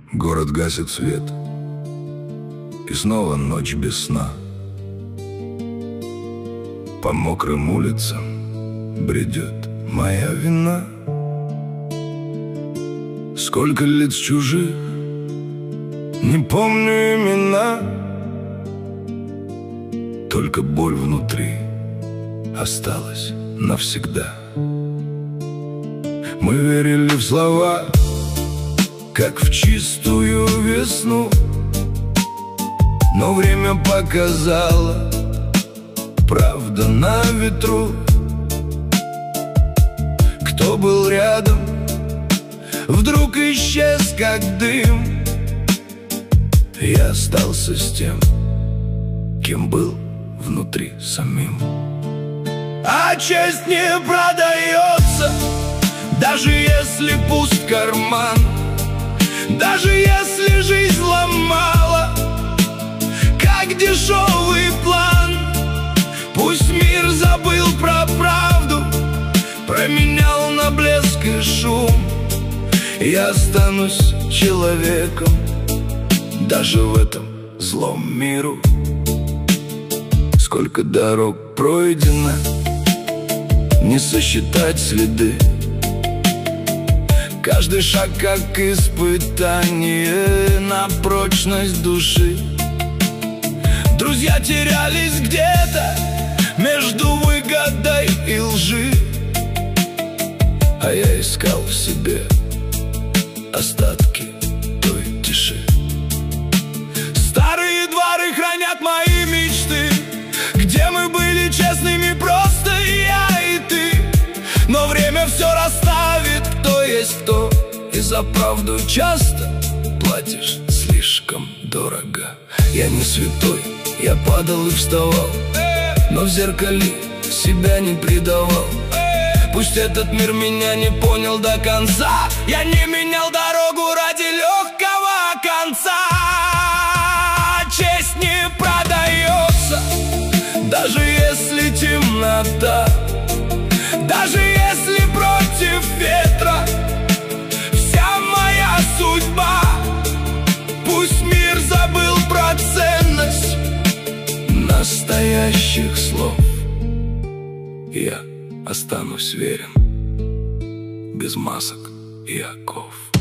Город гасит свет, и снова ночь без сна. По мокрым улицам бредет моя вина. Сколько лиц чужих, не помню имена. Только боль внутри осталась навсегда. Мы верили в слова, как в чистую весну, но время показало, правда на ветру. Кто был рядом, вдруг исчез, как дым. Я остался с тем, кем был внутри самим. А честь не продается, даже если пуст карман, даже если жизнь ломала, как дешевый план. Пусть мир забыл про правду, променял на блеск и шум. Я останусь человеком даже в этом злом миру. Сколько дорог пройдено, не сосчитать следы. Каждый шаг как испытание на прочность души. Друзья терялись где-то между выгодой и лжи, а я искал в себе остатки той тиши. Старые дворы хранят мои мечты, где мы были честными, просто я и ты. Но время все расставит, кто есть кто, и за правду часто платишь слишком дорого. Я не святой, я падал и вставал, но в зеркале себя не предавал. Пусть этот мир меня не понял до конца, я не менял дорогу ради легкого конца. Честь не продается, даже если темнота, даже если против ветра вся моя судьба. Пусть мир забыл про ценность настоящих слов, я останусь верен, без масок и оков.